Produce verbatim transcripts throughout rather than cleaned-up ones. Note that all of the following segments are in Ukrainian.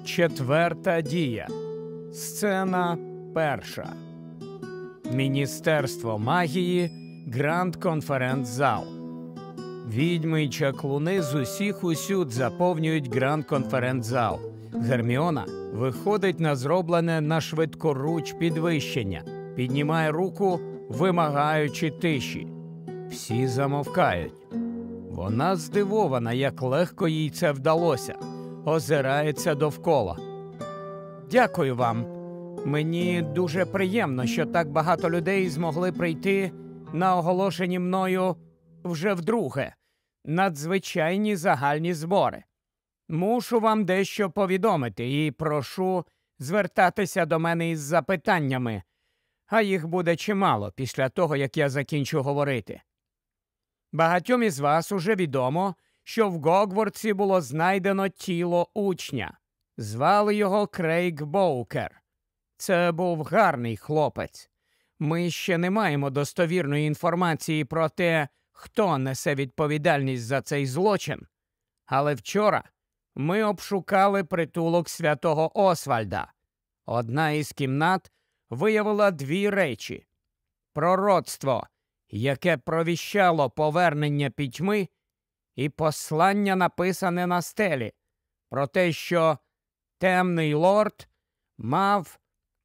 Четверта дія. Сцена перша. Міністерство магії, Гранд-конференц-зал. Відьми й чаклуни з усіх усюд заповнюють Гранд-конференц-зал. Герміона виходить на зроблене на швидкоруч підвищення, піднімає руку, вимагаючи тиші. Всі замовкають. Вона здивована, як легко їй це вдалося. Озирається довкола. «Дякую вам. Мені дуже приємно, що так багато людей змогли прийти на оголошені мною вже вдруге надзвичайні загальні збори. Мушу вам дещо повідомити і прошу звертатися до мене із запитаннями, а їх буде чимало після того, як я закінчу говорити. Багатьом із вас уже відомо, що в Гогвартсі було знайдено тіло учня. Звали його Крейг Боукер. Це був гарний хлопець. Ми ще не маємо достовірної інформації про те, хто несе відповідальність за цей злочин. Але вчора ми обшукали притулок святого Освальда. Одна із кімнат виявила дві речі. Пророцтво, яке провіщало повернення пітьми, і послання, написане на стелі, про те, що темний лорд мав...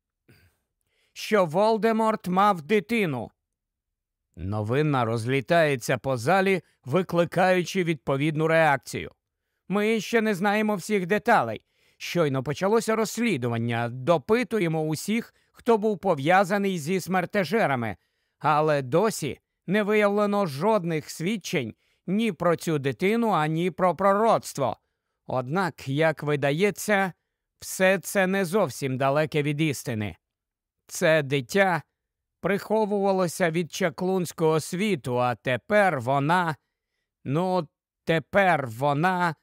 що Волдеморт мав дитину. Новина розлітається по залі, викликаючи відповідну реакцію. Ми ще не знаємо всіх деталей. Щойно почалося розслідування, допитуємо усіх, хто був пов'язаний зі смертежерами, але досі не виявлено жодних свідчень ні про цю дитину, ані про пророцтво. Однак, як видається, все це не зовсім далеке від істини. Це дитя приховувалося від чаклунського світу, а тепер вона... Ну, тепер вона...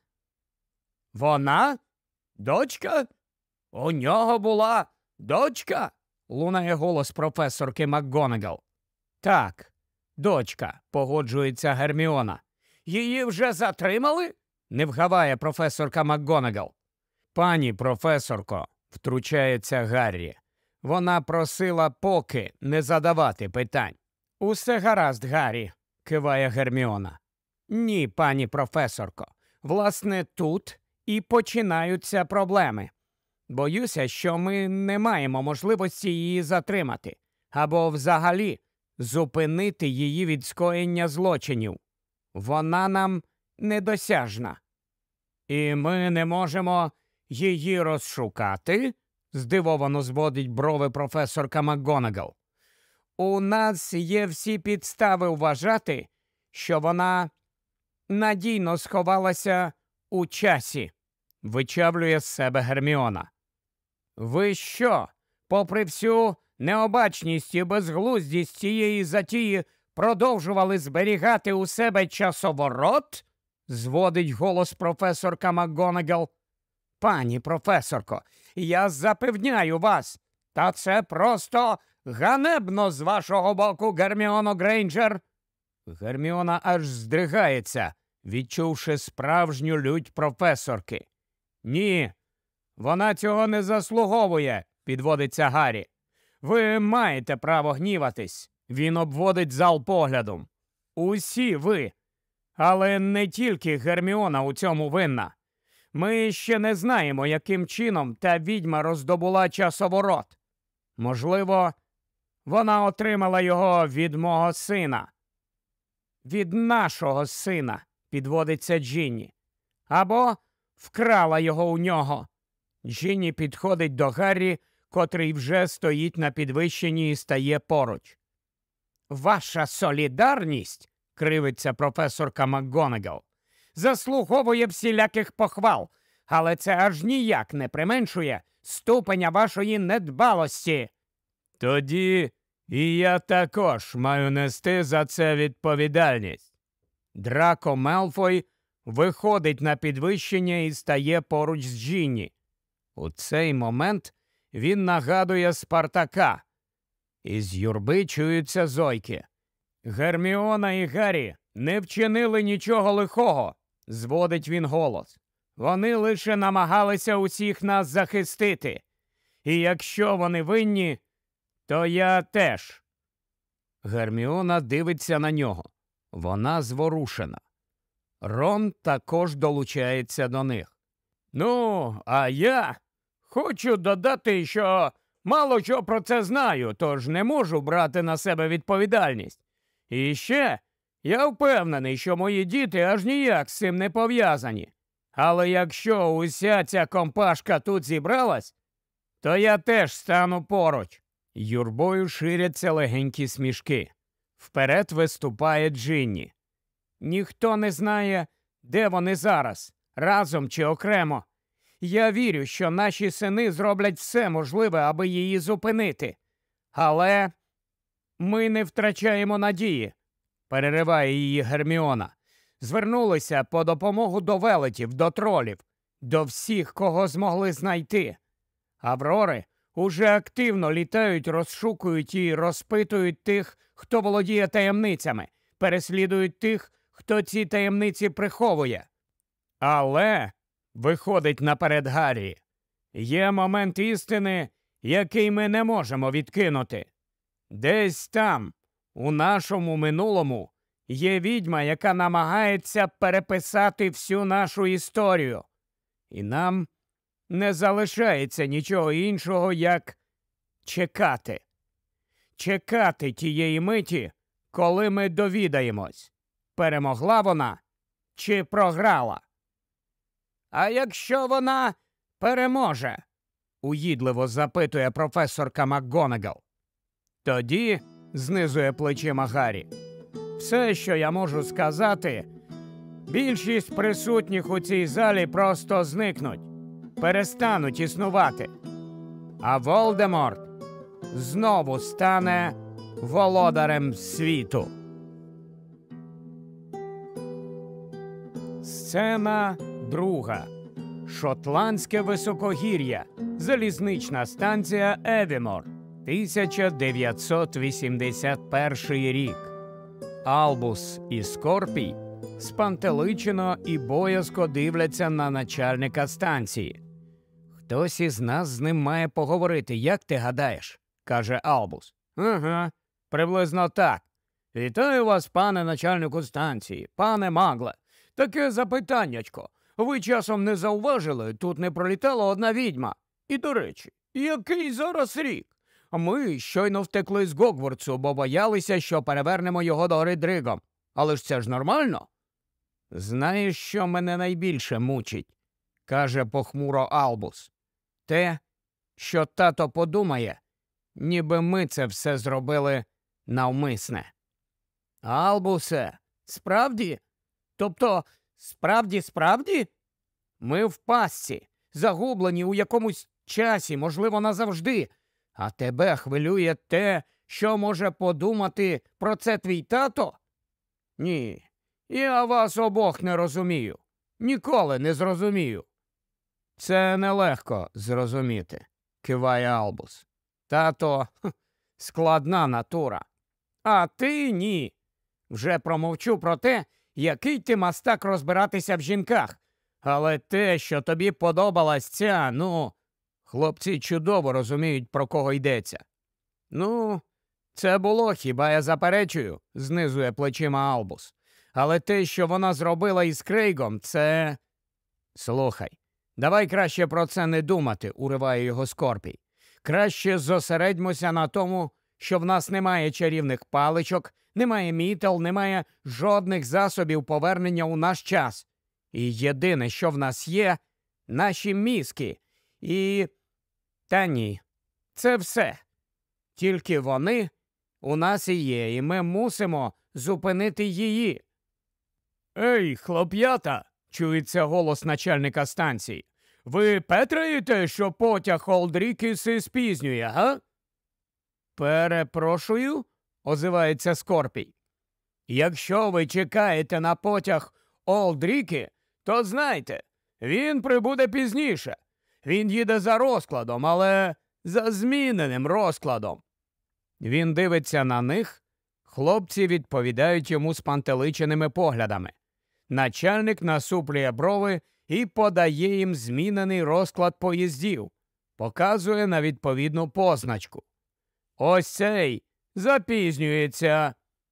Вона? Дочка? У нього була дочка? Лунає голос професорки МакГонагал. Так, дочка, погоджується Герміона. Її вже затримали? Не вгаває професорка МакГонагал. Пані професорко, втручається Гаррі. Вона просила поки не задавати питань. Усе гаразд, Гаррі, киває Герміона. Ні, пані професорко. Власне, тут і починаються проблеми. Боюся, що ми не маємо можливості її затримати. Або взагалі зупинити її від скоєння злочинів. Вона нам недосяжна. І ми не можемо її розшукати? Здивовано зводить брови професорка МакГонагал. У нас є всі підстави вважати, що вона надійно сховалася у часі, вичавлює з себе Герміона. Ви що, попри всю необачність і безглуздість цієї затії, продовжували зберігати у себе часоворот? Зводить голос професорка МакГонагал. Пані професорко, я запевняю вас, та це просто ганебно з вашого боку, Герміоно Грейнджер. Герміона аж здригається, відчувши справжню лють професорки. Ні, вона цього не заслуговує, підводиться Гаррі. Ви маєте право гніватись. Він обводить зал поглядом. Усі ви. Але не тільки Герміона у цьому винна. Ми ще не знаємо, яким чином та відьма роздобула часоворот. Можливо, вона отримала його від мого сина. Від нашого сина, підводиться Джинні. Або вкрала його у нього. Джинні підходить до Гаррі, котрий вже стоїть на підвищенні і стає поруч. Ваша солідарність, кривиться професорка МакГонагал, заслуговує всіляких похвал, але це аж ніяк не применшує ступеня вашої недбалості. Тоді і я також маю нести за це відповідальність. Драко Мелфой виходить на підвищення і стає поруч з Джинні. У цей момент він нагадує Спартака. Із юрби чуються зойки. Герміона і Гаррі не вчинили нічого лихого, зводить він голос. Вони лише намагалися усіх нас захистити. І якщо вони винні, то я теж. Герміона дивиться на нього. Вона зворушена. Рон також долучається до них. Ну, а я хочу додати, що мало що про це знаю, тож не можу брати на себе відповідальність. І ще я впевнений, що мої діти аж ніяк з цим не пов'язані. Але якщо уся ця компашка тут зібралась, то я теж стану поруч. Юрбою ширяться легенькі смішки. Вперед виступає Джинні. Ніхто не знає, де вони зараз, разом чи окремо. Я вірю, що наші сини зроблять все можливе, аби її зупинити. Але ми не втрачаємо надії, перериває її Герміона. Звернулися по допомогу до велетів, до тролів, до всіх, кого змогли знайти. Аврори уже активно літають, розшукують і розпитують тих, хто володіє таємницями, переслідують тих, хто ці таємниці приховує. Але, виходить наперед Гаррі, є момент істини, який ми не можемо відкинути. Десь там, у нашому минулому, є відьма, яка намагається переписати всю нашу історію. І нам не залишається нічого іншого, як чекати. Чекати тієї миті, коли ми довідаємось, перемогла вона чи програла. А якщо вона переможе? Уїдливо запитує професорка МакГонагал. Тоді, знизує плечима Гаррі, все, що я можу сказати, більшість присутніх у цій залі просто зникнуть, перестануть існувати. А Волдеморт знову стане володарем світу. Сцена друга. Шотландське високогір'я. Залізнична станція Евімор. тисяча дев'ятсот вісімдесят перший рік. Албус і Скорпій спантеличено і боязко дивляться на начальника станції. «Хтось із нас з ним має поговорити, як ти гадаєш?» – каже Албус. «Ага, приблизно так. Вітаю вас, пане начальнику станції, пане Магле. Таке запитаннячко. Ви часом не зауважили, тут не пролітала одна відьма. І, до речі, який зараз рік? Ми щойно втекли з Гогвартсу, бо боялися, що перевернемо його до Ридригом. Але ж це ж нормально?» «Знаєш, що мене найбільше мучить?» – каже похмуро Албус. «Те, що тато подумає, ніби ми це все зробили навмисне». «Албусе, справді? Тобто, справді-справді? Ми в пастці, загублені у якомусь часі, можливо, назавжди. А тебе хвилює те, що може подумати про це твій тато? Ні, я вас обох не розумію. Ніколи не зрозумію». «Це нелегко зрозуміти», – киває Албус. «Тато хм, складна натура. А ти – ні. Вже промовчу про те, який ти мастак розбиратися в жінках. Але те, що тобі подобалась ця, ну, хлопці чудово розуміють, про кого йдеться». «Ну, це було, хіба я заперечую», – знизує плечима Албус. «Але те, що вона зробила із Крейгом, це...» «Слухай, давай краще про це не думати», – уриває його Скорпій. «Краще зосередьмося на тому, що в нас немає чарівних паличок, немає мітел, немає жодних засобів повернення у наш час. І єдине, що в нас є – наші мізки. І... Та ні, це все. Тільки вони у нас і є, і ми мусимо зупинити її». «Ей, хлоп'ята!» – чується голос начальника станції. «Ви петраєте, що потяг Олдрікіси спізнює, га?» «Перепрошую?» – озивається Скорпій. «Якщо ви чекаєте на потяг Олдріки, то знайте, він прибуде пізніше. Він їде за розкладом, але за зміненим розкладом». Він дивиться на них, хлопці відповідають йому спантеличеними поглядами. Начальник насуплює брови і подає їм змінений розклад поїздів, показує на відповідну позначку. Ось цей запізнюється.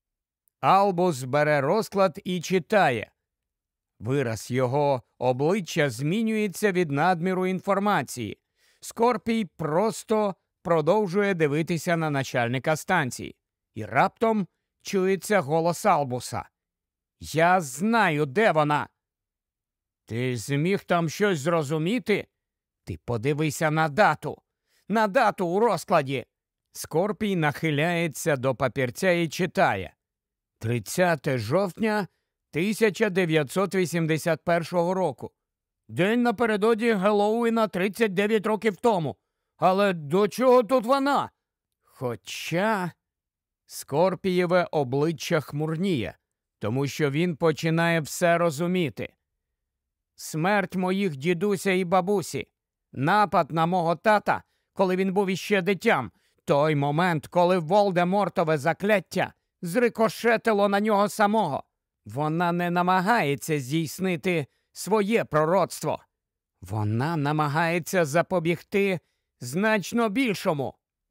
Албус бере розклад і читає. Вираз його обличчя змінюється від надміру інформації. Скорпій просто продовжує дивитися на начальника станції. І раптом чується голос Албуса. «Я знаю, де вона!» «Ти зміг там щось зрозуміти? Ти подивися на дату! На дату у розкладі!» Скорпій нахиляється до папірця і читає. тридцяте жовтня тисяча дев'ятсот вісімдесят першого року. День напередодні Геловіна тридцять дев'ять років тому. Але до чого тут вона? Хоча Скорпієве обличчя хмурніє, тому що він починає все розуміти. Смерть моїх дідуся і бабусі, напад на мого тата, коли він був іще дитям, той момент, коли Волдемортове закляття зрикошетило на нього самого. Вона не намагається здійснити своє пророцтво. Вона намагається запобігти значно більшому.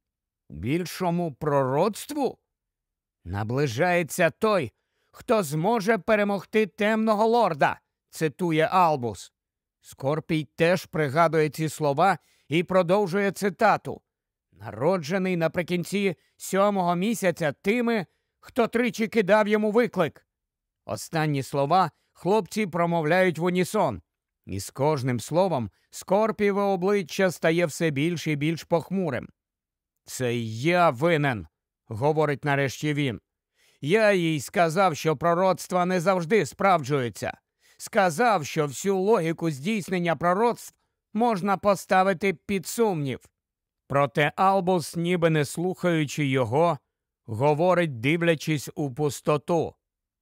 Більшому пророцтву? Наближається той, хто зможе перемогти темного лорда, цитує Албус. Скорпій теж пригадує ці слова і продовжує цитату. Народжений наприкінці сьомого місяця тими, хто тричі кидав йому виклик. Останні слова хлопці промовляють в унісон. І з кожним словом Скорпієве обличчя стає все більш і більш похмурим. «Це я винен», – говорить нарешті він. «Я їй сказав, що пророцтва не завжди справджуються. Сказав, що всю логіку здійснення пророцтв можна поставити під сумнів». Проте Албус, ніби не слухаючи його, говорить, дивлячись у пустоту.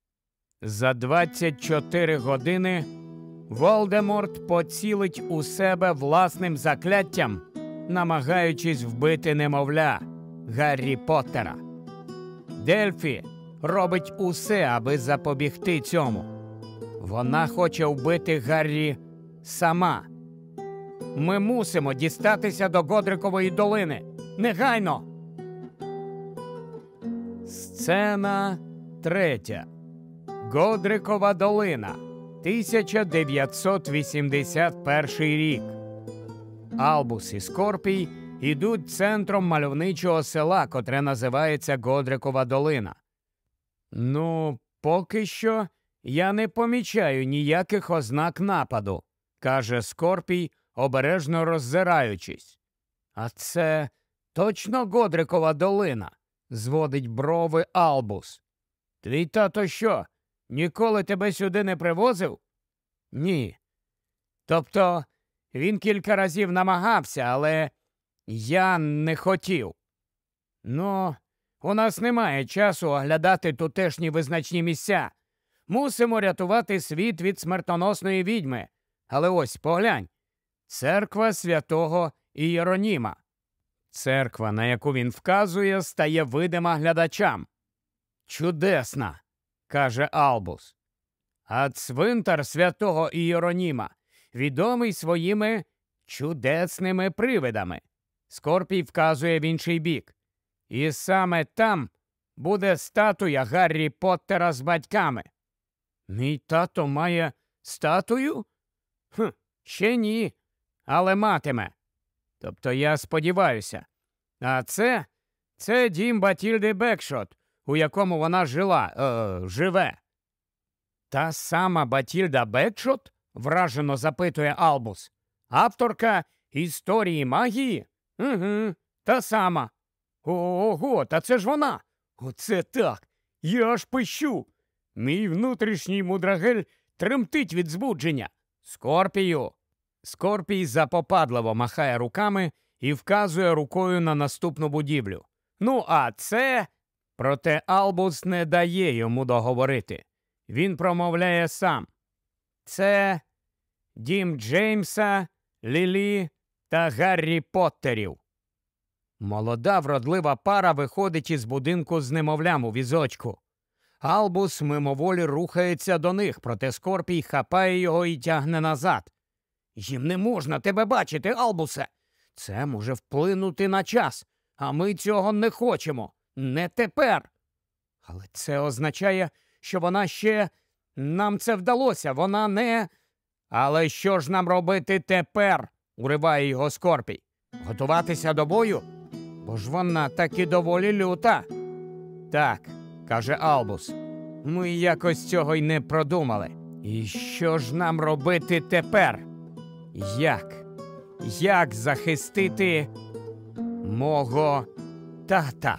За двадцять чотири години Волдеморт поцілить у себе власним закляттям, намагаючись вбити немовля Гаррі Поттера. Дельфі робить усе, аби запобігти цьому. Вона хоче вбити Гаррі сама. Ми мусимо дістатися до Годрикової долини. Негайно! Сцена третя. Годрикова долина. тисяча дев'ятсот вісімдесят перший рік. Албус і Скорпій ідуть центром мальовничого села, котре називається Годрикова долина. Ну, поки що я не помічаю ніяких ознак нападу, каже Скорпій, обережно роззираючись. А це точно Годрикова долина? Зводить брови Албус. Твій тато що, ніколи тебе сюди не привозив? Ні. Тобто він кілька разів намагався, але я не хотів. Ну, у нас немає часу оглядати тутешні визначні місця. Мусимо рятувати світ від смертоносної відьми. Але ось, поглянь. Церква святого Ієроніма. Церква, на яку він вказує, стає видима глядачам. Чудесна, каже Албус. А цвинтар святого Ієроніма відомий своїми чудесними привидами. Скорпій вказує в інший бік. І саме там буде статуя Гаррі Поттера з батьками. Мій тато має статую? Хм, ще ні, але матиме. Тобто я сподіваюся. А це, це дім Батільди Бекшот, у якому вона жила, е, живе. Та сама Батільда Бекшот? Вражено запитує Албус. Авторка історії магії? Угу, та сама. Ого, та це ж вона. Оце так. Я аж пищу. Мій внутрішній мудрагель тремтить від збудження. Скорпію. Скорпій запопадливо махає руками і вказує рукою на наступну будівлю. Ну, а це... Проте Албус не дає йому договорити. Він промовляє сам. Це дім Джеймса, Лілі та Гаррі Поттерів. Молода вродлива пара виходить із будинку з немовлям у візочку. Албус мимоволі рухається до них, проте Скорпій хапає його і тягне назад. «Їм не можна тебе бачити, Албусе! Це може вплинути на час, а ми цього не хочемо. Не тепер!» «Але це означає, що вона ще... Нам це вдалося, вона не...» «Але що ж нам робити тепер?» – уриває його Скорпій. «Готуватися до бою? Бо ж вона таки доволі люта». «Так», – каже Албус, – «ми якось цього й не продумали. І що ж нам робити тепер? Як? Як захистити мого тата?»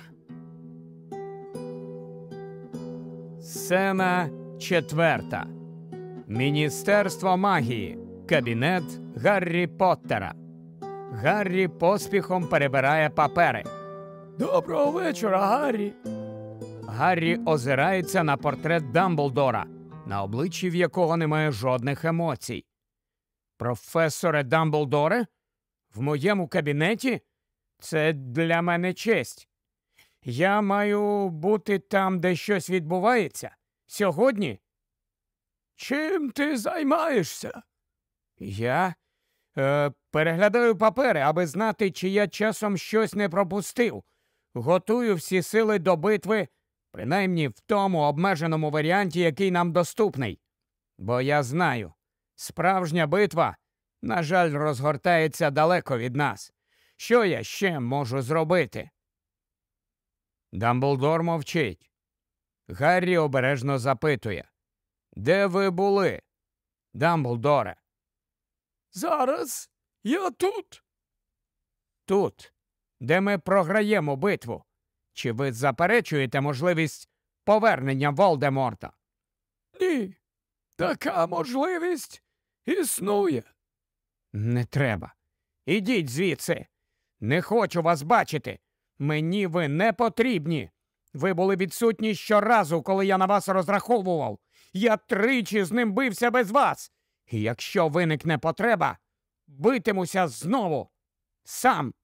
Сцена четверта. Міністерство магії. Кабінет Гаррі Поттера. Гаррі поспіхом перебирає папери. «Доброго вечора, Гаррі!» Гаррі озирається на портрет Дамблдора, на обличчі в якого немає жодних емоцій. «Професоре Дамблдоре? В моєму кабінеті? Це для мене честь. Я маю бути там, де щось відбувається? Сьогодні?» «Чим ти займаєшся?» «Я е, переглядаю папери, аби знати, чи я часом щось не пропустив. Готую всі сили до битви, принаймні в тому обмеженому варіанті, який нам доступний. Бо я знаю, справжня битва, на жаль, розгортається далеко від нас. Що я ще можу зробити?» Дамблдор мовчить. Гаррі обережно запитує. «Де ви були, Дамблдоре?» «Зараз я тут». «Тут, де ми програємо битву. Чи ви заперечуєте можливість повернення Волдеморта?» «Ні, така можливість існує». «Не треба. Ідіть звідси. Не хочу вас бачити. Мені ви не потрібні. Ви були відсутні щоразу, коли я на вас розраховував. Я тричі з ним бився без вас. І якщо виникне потреба, битимуся знову. Сам».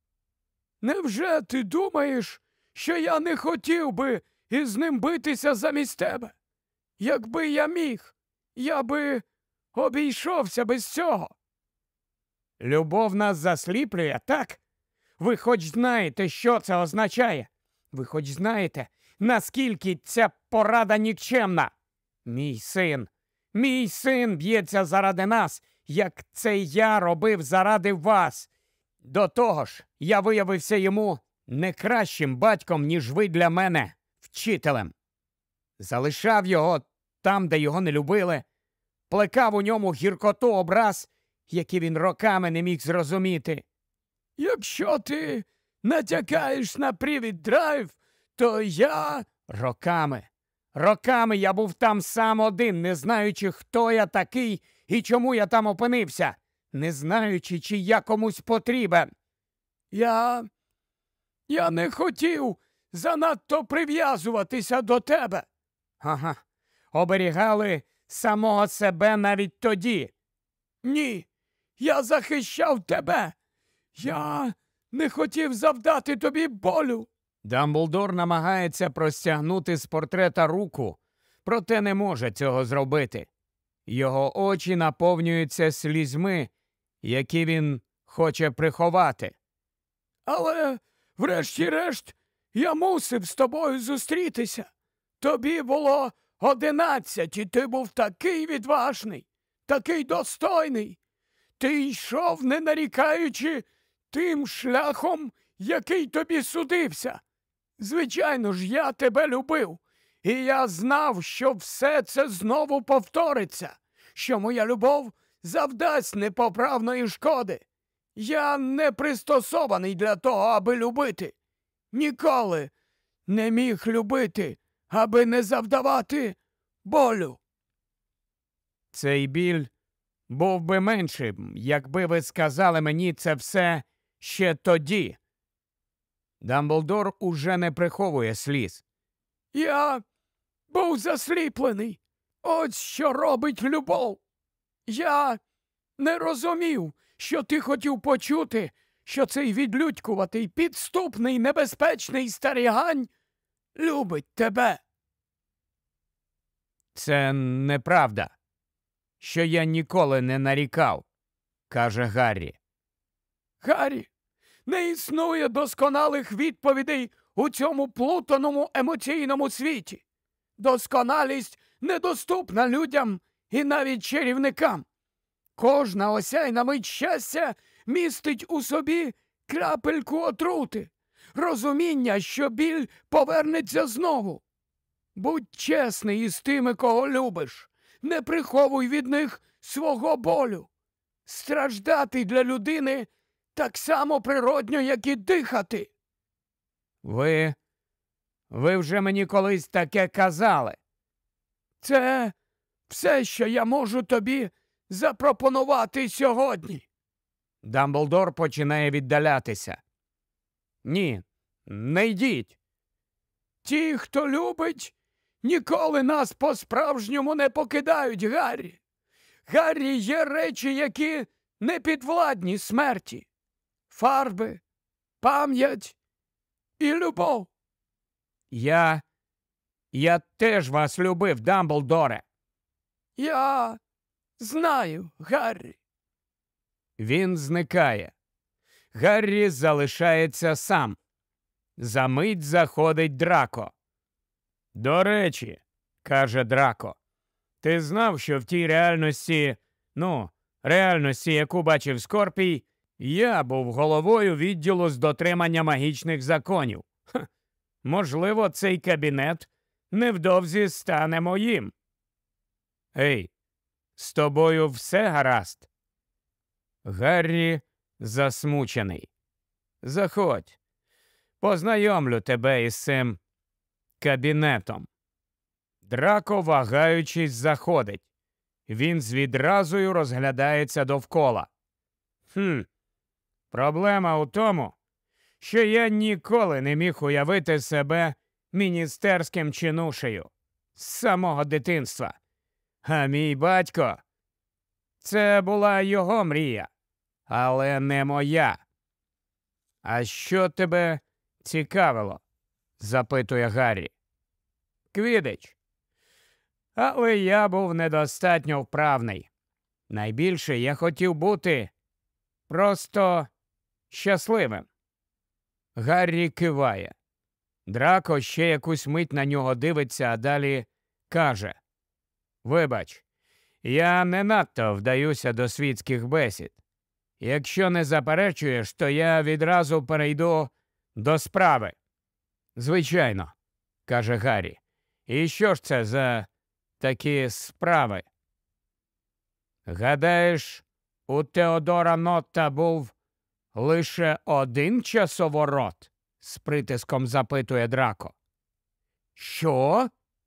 «Невже ти думаєш, що я не хотів би із ним битися замість тебе? Якби я міг, я би обійшовся без цього». «Любов нас засліплює, так? Ви хоч знаєте, що це означає? Ви хоч знаєте, наскільки ця порада нікчемна? Мій син, мій син б'ється заради нас, як це я робив заради вас. До того ж, я виявився йому не кращим батьком, ніж ви для мене, вчителем. Залишав його там, де його не любили, плекав у ньому гіркоту образ, які він роками не міг зрозуміти. Якщо ти натякаєш на привід драйв, то я... Роками, роками я був там сам один, не знаючи, хто я такий і чому я там опинився, не знаючи, чи я комусь потрібен. Я... Я не хотів занадто прив'язуватися до тебе. Ага, оберігали самого себе навіть тоді. Ні, я захищав тебе. Я не хотів завдати тобі болю. Дамблдор намагається простягнути з портрета руку, проте не може цього зробити. Його очі наповнюються слізьми, які він хоче приховати. Але, врешті-решт, я мусив з тобою зустрітися. Тобі було одинадцять, і ти був такий відважний, такий достойний. Ти йшов, не нарікаючи, тим шляхом, який тобі судився. Звичайно ж, я тебе любив, і я знав, що все це знову повториться, що моя любов завдасть непоправної шкоди. Я не пристосований для того, аби любити. Ніколи не міг любити, аби не завдавати болю. Цей біль був би меншим, якби ви сказали мені це все ще тоді. Дамблдор уже не приховує сліз. Я був засліплений. Ось що робить любов. Я не розумів, що ти хотів почути, що цей відлюдькуватий, підступний, небезпечний старігань любить тебе. Це неправда, що я ніколи не нарікав, каже Гаррі. Гаррі, не існує досконалих відповідей у цьому плутаному емоційному світі. Досконалість недоступна людям і навіть чарівникам. Кожна осяйна мить щастя містить у собі крапельку отрути, розуміння, що біль повернеться знову. Будь чесний із тими, кого любиш, не приховуй від них свого болю. Страждати для людини так само природньо, як і дихати. Ви... ви вже мені колись таке казали. Це все, що я можу тобі запропонувати сьогодні. Дамблдор починає віддалятися. Ні, не йдіть. Ті, хто любить, ніколи нас по-справжньому не покидають, Гаррі. Гаррі, є речі, які не підвладні смерті. Фарби, пам'ять і любов. Я... я теж вас любив, Дамблдоре. Я знаю, Гаррі. Він зникає. Гаррі залишається сам. Замить заходить Драко. «До речі, – каже Драко, – ти знав, що в тій реальності, ну, реальності, яку бачив Скорпій, я був головою відділу з дотримання магічних законів. Ха, можливо, цей кабінет невдовзі стане моїм. Ей, з тобою все гаразд?» Гаррі засмучений. «Заходь, познайомлю тебе із цим кабінетом». Драко, вагаючись, заходить. Він з відразою розглядається довкола. «Хм, проблема у тому, що я ніколи не міг уявити себе міністерським чинушею з самого дитинства. А мій батько – це була його мрія, але не моя». «А що тебе цікавило?» – запитує Гаррі. «Квідич. Але я був недостатньо вправний. Найбільше я хотів бути просто щасливим». Гаррі киває. Драко ще якусь мить на нього дивиться, а далі каже: «Вибач, я не надто вдаюся до світських бесід. Якщо не заперечуєш, то я відразу перейду до справи». «Звичайно», – каже Гаррі. «І що ж це за такі справи?» «Гадаєш, у Теодора Нотта був лише один часоворот?» – з притиском запитує Драко. «Що?»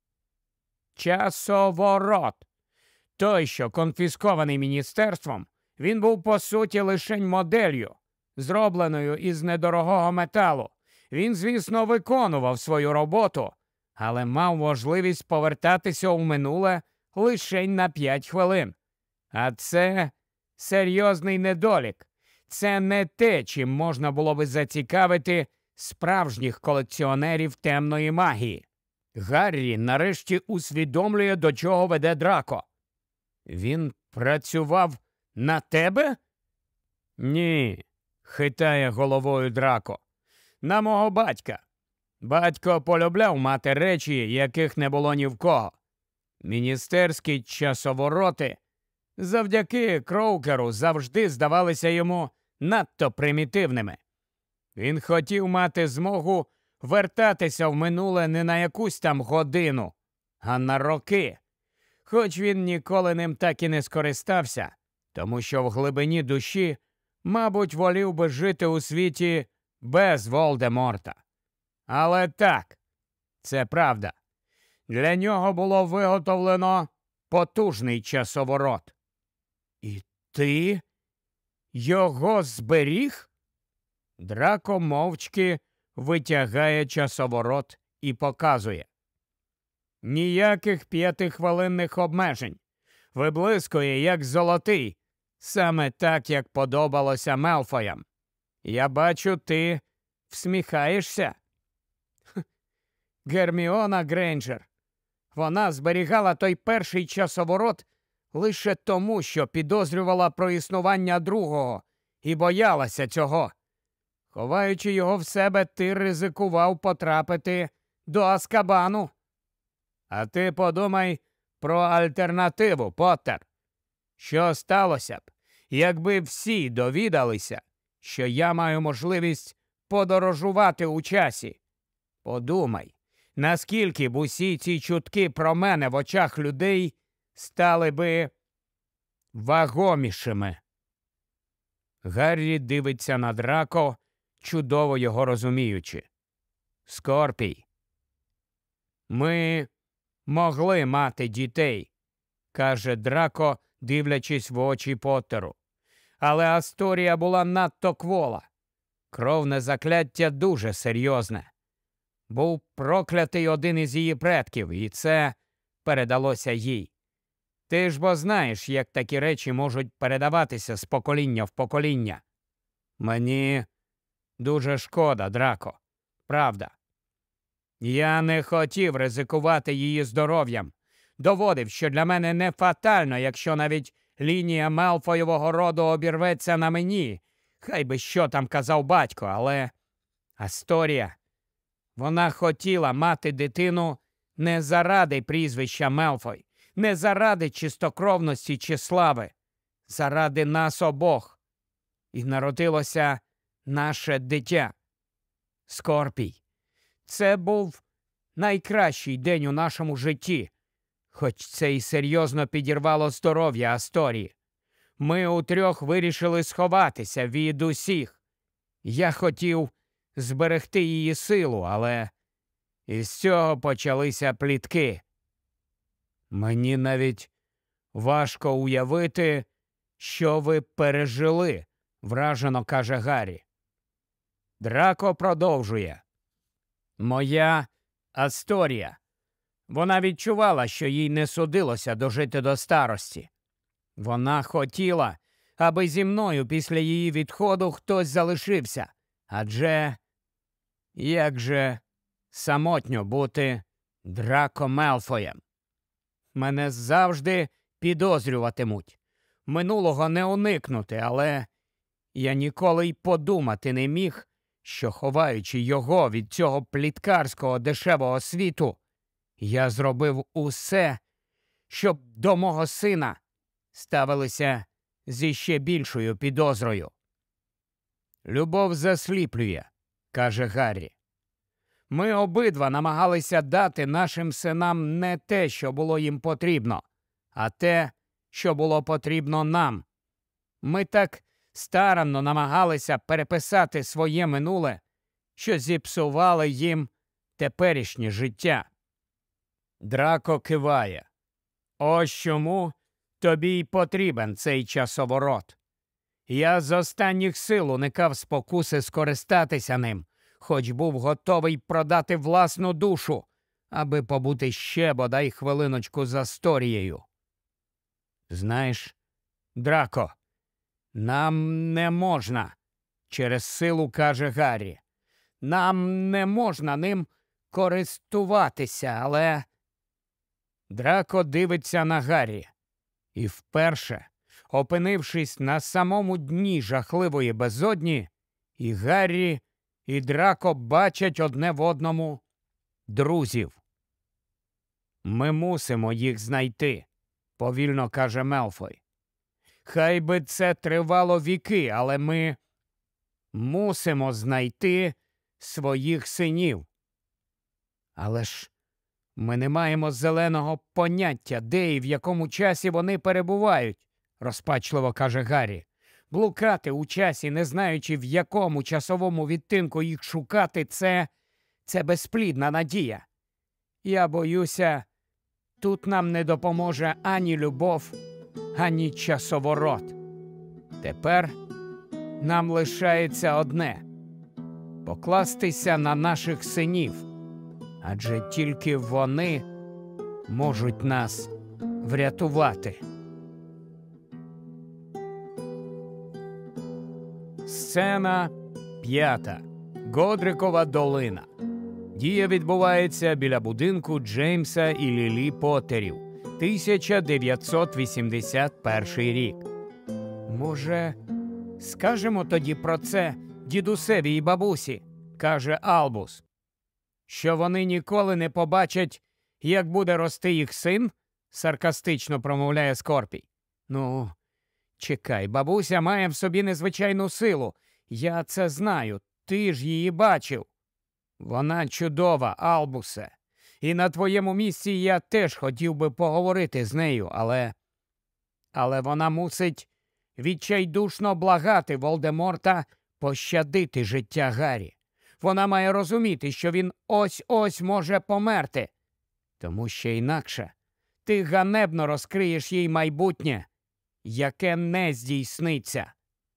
«Часоворот. Той, що конфіскований міністерством, він був по суті лишень моделлю, зробленою із недорогого металу. Він, звісно, виконував свою роботу, але мав можливість повертатися у минуле лишень на п'ять хвилин. А це серйозний недолік. Це не те, чим можна було би зацікавити справжніх колекціонерів темної магії». Гаррі нарешті усвідомлює, до чого веде Драко. «Він працював на тебе?» «Ні», – хитає головою Драко. «На мого батька. Батько полюбляв мати речі, яких не було ні в кого. Міністерські часовороти завдяки Кроукеру завжди здавалися йому надто примітивними. Він хотів мати змогу вертатися в минуле не на якусь там годину, а на роки. Хоч він ніколи ним так і не скористався, тому що в глибині душі, мабуть, волів би жити у світі без Волдеморта. Але так, це правда. Для нього було виготовлено потужний часоворот». «І ти його зберіг?» Драко мовчки витягає часоворот і показує. «Ніяких п'ятихвилинних обмежень. Виблискує, як золотий, саме так, як подобалося Мелфоям. Я бачу, ти всміхаєшся». «Герміона Грейнджер, Вона зберігала той перший часоворот лише тому, що підозрювала про існування другого і боялася цього. Ховаючи його в себе, ти ризикував потрапити до Азкабану. А ти подумай про альтернативу, Поттер. Що сталося б, якби всі довідалися, що я маю можливість подорожувати у часі? Подумай, наскільки б усі ці чутки про мене в очах людей стали би вагомішими. Гаррі дивиться на Драко, чудово його розуміючи. Скорпій. Ми могли мати дітей, каже Драко, дивлячись в очі Поттеру. Але Асторія була надто квола. Кровне закляття дуже серйозне. Був проклятий один із її предків, і це передалося їй. Ти ж бо знаєш, як такі речі можуть передаватися з покоління в покоління. Мені дуже шкода, Драко. Правда. Я не хотів ризикувати її здоров'ям. Доводив, що для мене не фатально, якщо навіть лінія Малфоєвого роду обірветься на мені. Хай би що там казав батько, але Асторія, вона хотіла мати дитину не заради прізвища Мелфой, не заради чистокровності чи слави, заради нас обох. І народилося наше дитя. Скорпій, це був найкращий день у нашому житті, хоч це й серйозно підірвало здоров'я Асторії. Ми утрьох вирішили сховатися від усіх. Я хотів зберегти її силу, але із цього почалися плітки. Мені навіть важко уявити, що ви пережили, вражено каже Гаррі. Драко продовжує. Моя Асторія. Вона відчувала, що їй не судилося дожити до старості. Вона хотіла, аби зі мною після її відходу хтось залишився. Адже як же самотньо бути Драко Мелфоєм? Мене завжди підозрюватимуть. Минулого не уникнути, але я ніколи й подумати не міг, що, ховаючи його від цього пліткарського дешевого світу, я зробив усе, щоб до мого сина ставилися зі ще більшою підозрою. Любов засліплює, каже Гаррі. Ми обидва намагалися дати нашим синам не те, що було їм потрібно, а те, що було потрібно нам. Ми так старанно намагалися переписати своє минуле, що зіпсували їм теперішнє життя. Драко киває. Ось чому тобі й потрібен цей часоворот. Я з останніх сил уникав спокуси скористатися ним, хоч був готовий продати власну душу, аби побути ще бодай хвилиночку з Асторією. Знаєш, Драко, нам не можна, через силу каже Гаррі. Нам не можна ним користуватися, але... Драко дивиться на Гаррі. І вперше, опинившись на самому дні жахливої безодні, і Гаррі, і Драко бачать одне в одному друзів. Ми мусимо їх знайти, повільно каже Мелфой. Хай би це тривало віки, але ми мусимо знайти своїх синів. Але ж ми не маємо зеленого поняття, де і в якому часі вони перебувають, розпачливо каже Гаррі. Блукати у часі, не знаючи, в якому часовому відтинку їх шукати, це, це безплідна надія. Я боюся, тут нам не допоможе ані любов, ані часоворот. Тепер нам лишається одне – покластися на наших синів, адже тільки вони можуть нас врятувати. Сцена п'ята. Годрикова долина. Дія відбувається біля будинку Джеймса і Лілі Поттерів. тисяча дев'ятсот вісімдесят перший рік. Може, скажемо тоді про це дідусеві і бабусі, каже Албус. Що вони ніколи не побачать, як буде рости їх син? Саркастично промовляє Скорпій. Ну, чекай, бабуся має в собі незвичайну силу. Я це знаю, ти ж її бачив. Вона чудова, Албусе. І на твоєму місці я теж хотів би поговорити з нею, але... Але вона мусить відчайдушно благати Волдеморта пощадити життя Гаррі. Вона має розуміти, що він ось-ось може померти. Тому що інакше ти ганебно розкриєш їй майбутнє, яке не здійсниться.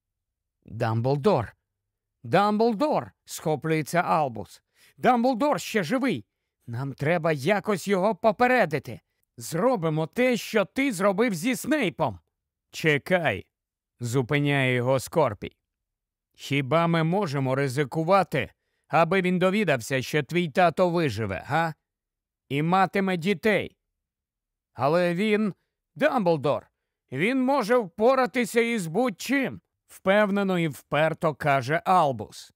Дамблдор! Дамблдор! Схоплюється Албус. Дамблдор ще живий. Нам треба якось його попередити. Зробимо те, що ти зробив зі Снейпом. Чекай, зупиняє його Скорпій. Хіба ми можемо ризикувати, аби він довідався, що твій тато виживе, га? І матиме дітей? Але він, Дамблдор, він може впоратися із будь-чим, впевнено і вперто каже Албус.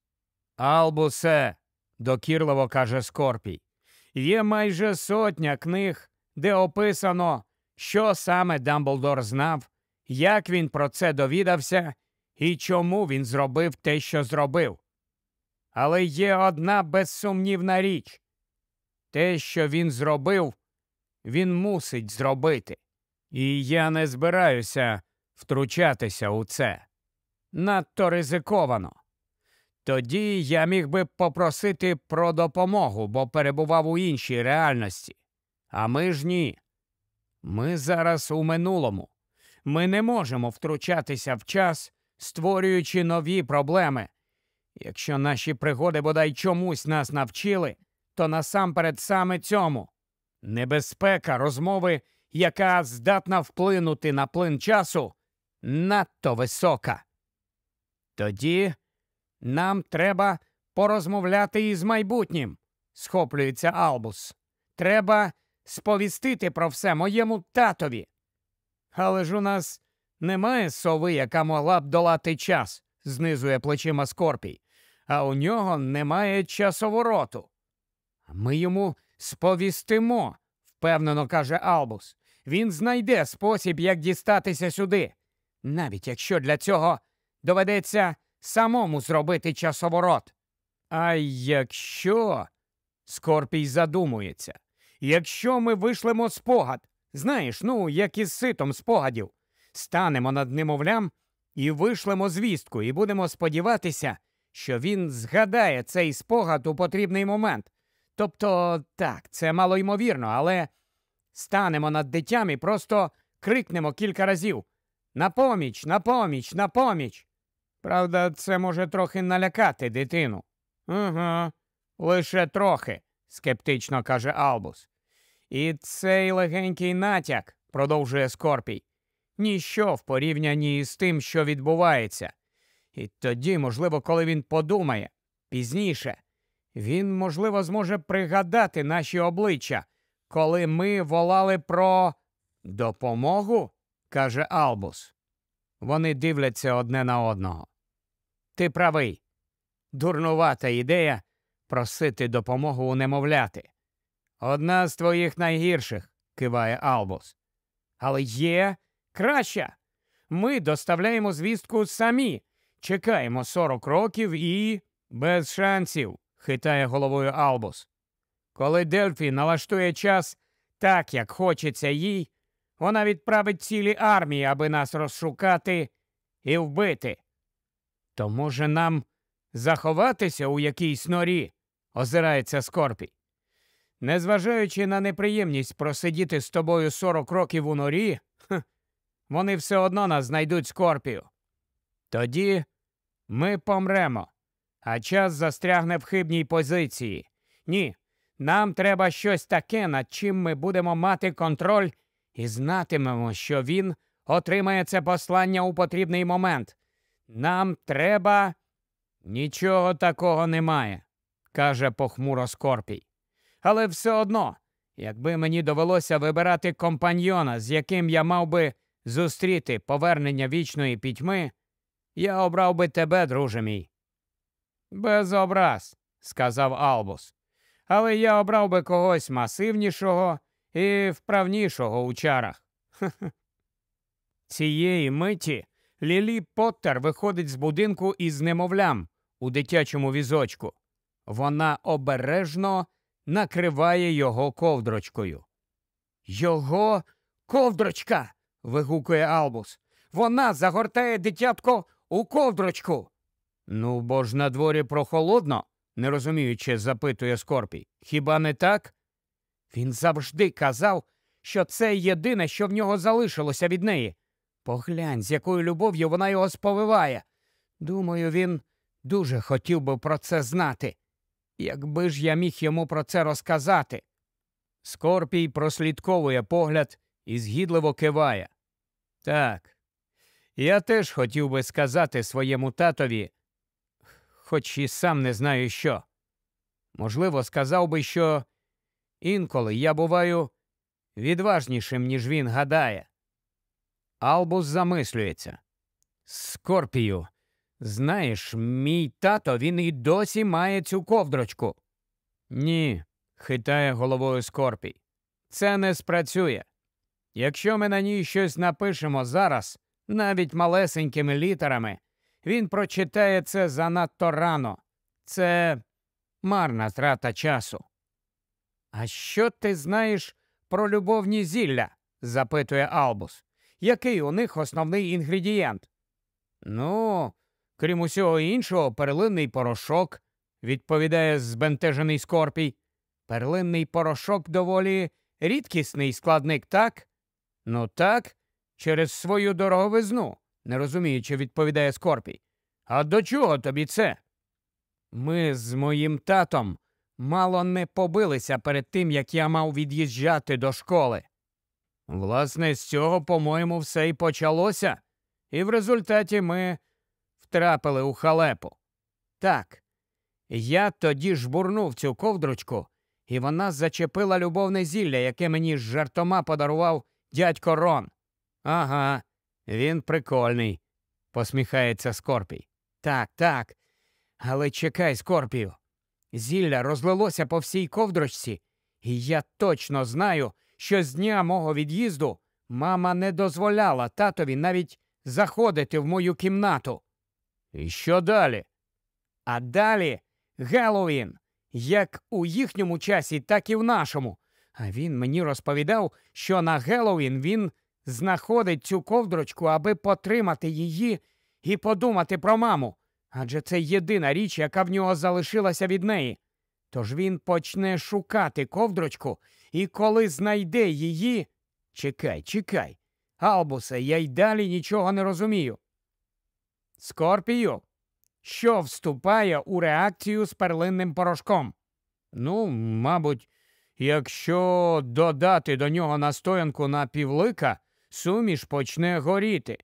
Албусе, докірливо каже Скорпій, є майже сотня книг, де описано, що саме Дамблдор знав, як він про це довідався і чому він зробив те, що зробив. Але є одна безсумнівна річ. Те, що він зробив, він мусить зробити. І я не збираюся втручатися у це. Надто ризиковано. Тоді я міг би попросити про допомогу, бо перебував у іншій реальності. А ми ж ні. Ми зараз у минулому. Ми не можемо втручатися в час, створюючи нові проблеми. Якщо наші пригоди бодай чомусь нас навчили, то насамперед саме цьому. Небезпека розмови, яка здатна вплинути на плин часу, надто висока. Тоді нам треба порозмовляти із майбутнім, схоплюється Албус. Треба сповістити про все моєму татові. Але ж у нас немає сови, яка могла б долати час, знизує плечима Скорпій, а у нього немає часовороту. Ми йому сповістимо, впевнено каже Албус. Він знайде спосіб, як дістатися сюди, навіть якщо для цього доведеться самому зробити часоворот. А якщо, Скорпій задумується, якщо ми вишлемо спогад, знаєш, ну, як із ситом спогадів, станемо над немовлям і вишлемо звістку, і будемо сподіватися, що він згадає цей спогад у потрібний момент. Тобто, так, це малоймовірно, але станемо над дитям і просто крикнемо кілька разів: «На поміч, на поміч, на поміч!» Правда, це може трохи налякати дитину. «Ага, лише трохи», – скептично каже Албус. «І цей легенький натяк», – продовжує Скорпій, – «ніщо в порівнянні з тим, що відбувається. І тоді, можливо, коли він подумає, пізніше, він, можливо, зможе пригадати наші обличчя, коли ми волали про допомогу», – каже Албус. Вони дивляться одне на одного. «Ти правий. Дурнувата ідея просити допомогу у немовляти. Одна з твоїх найгірших», – киває Албус. «Але є краща. Ми доставляємо звістку самі, чекаємо сорок років і...» «Без шансів», – хитає головою Албус. «Коли Дельфі налаштує час так, як хочеться їй, вона відправить цілі армії, аби нас розшукати і вбити. То може нам заховатися у якійсь норі?» – озирається Скорпій. «Незважаючи на неприємність просидіти з тобою сорок років у норі, хм, вони все одно нас знайдуть, Скорпію. Тоді ми помремо, а час застрягне в хибній позиції. Ні, нам треба щось таке, над чим ми будемо мати контроль і знатимемо, що він отримає це послання у потрібний момент. Нам треба...» «Нічого такого немає», каже похмуро Скорпій. Але все одно, якби мені довелося вибирати компаньйона, з яким я мав би зустріти повернення вічної пітьми, я обрав би тебе, друже мій. Без образ, сказав Албус. Але я обрав би когось масивнішого і вправнішого у чарах. Цієї миті Лілі Поттер виходить з будинку із немовлям у дитячому візочку. Вона обережно накриває його ковдрочкою. «Його ковдрочка!» – вигукує Албус. «Вона загортає дитятко у ковдрочку!» «Ну, бо ж на дворі прохолодно», – нерозуміючи запитує Скорпій. «Хіба не так?» Він завжди казав, що це єдине, що в нього залишилося від неї. Поглянь, з якою любов'ю вона його сповиває. Думаю, він дуже хотів би про це знати. Якби ж я міг йому про це розказати. Скорпій прослідковує погляд і згідливо киває. Так, я теж хотів би сказати своєму татові, хоч і сам не знаю що. Можливо, сказав би, що інколи я буваю відважнішим, ніж він гадає. Албус замислюється. Скорпію, знаєш, мій тато, він і досі має цю ковдрочку. Ні, хитає головою Скорпій. Це не спрацює. Якщо ми на ній щось напишемо зараз, навіть малесенькими літерами, він прочитає це занадто рано. Це марна трата часу. А що ти знаєш про любовні зілля? Запитує Албус. Який у них основний інгредієнт? Ну, крім усього іншого, перлинний порошок, відповідає збентежений Скорпій. Перлинний порошок доволі рідкісний складник, так? Ну так, через свою дороговизну, не розуміючи, відповідає Скорпій. А до чого тобі це? Ми з моїм татом мало не побилися перед тим, як я мав від'їжджати до школи. Власне, з цього, по-моєму, все і почалося, і в результаті ми втрапили у халепу. Так, я тоді жбурнув цю ковдрочку, і вона зачепила любовне зілля, яке мені з жартома подарував дядько Рон. Ага, він прикольний, посміхається Скорпій. Так, так, але чекай, Скорпію. Зілля розлилося по всій ковдрочці, і я точно знаю, що з дня мого від'їзду мама не дозволяла татові навіть заходити в мою кімнату. І що далі? А далі Геловін, як у їхньому часі, так і в нашому. А він мені розповідав, що на Геловін він знаходить цю ковдрочку, аби потримати її і подумати про маму. Адже це єдина річ, яка в нього залишилася від неї. Тож він почне шукати ковдрочку, і коли знайде її... Чекай, чекай. Албусе, я й далі нічого не розумію. Скорпію, що вступає у реакцію з перлинним порошком? Ну, мабуть, якщо додати до нього настоянку на півлика, суміш почне горіти.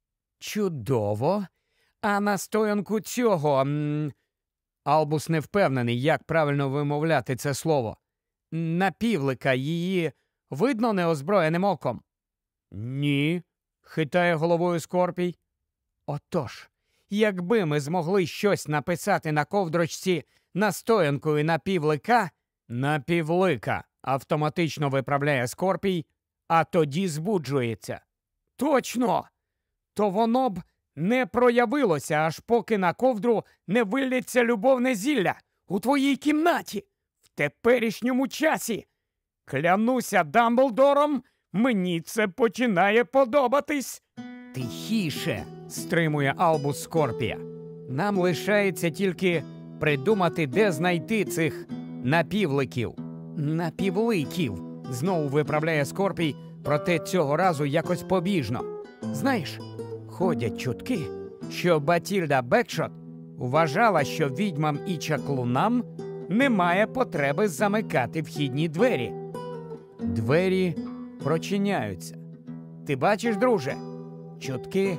Чудово. А настоянку цього... М... Албус не впевнений, як правильно вимовляти це слово. Напівлика її видно неозброєним оком? Ні, хитає головою Скорпій. Отож, якби ми змогли щось написати на ковдрочці настоянкою напівлика, напівлика, автоматично виправляє Скорпій, а тоді збуджується. Точно! То воно б не проявилося, аж поки на ковдру не вилється любовне зілля у твоїй кімнаті, в теперішньому часі. Клянуся Дамблдором, мені це починає подобатись. Тихіше, стримує Албус Скорпія. Нам лишається тільки придумати, де знайти цих напівликів. Напівликів, знову виправляє Скорпій, проте цього разу якось побіжно. Знаєш, ходять чутки, що Батільда Бекшот вважала, що відьмам і чаклунам немає потреби замикати вхідні двері. Двері прочиняються. Ти бачиш, друже? Чутки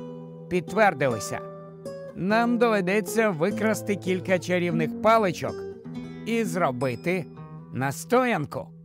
підтвердилися. Нам доведеться викрасти кілька чарівних паличок і зробити настоянку.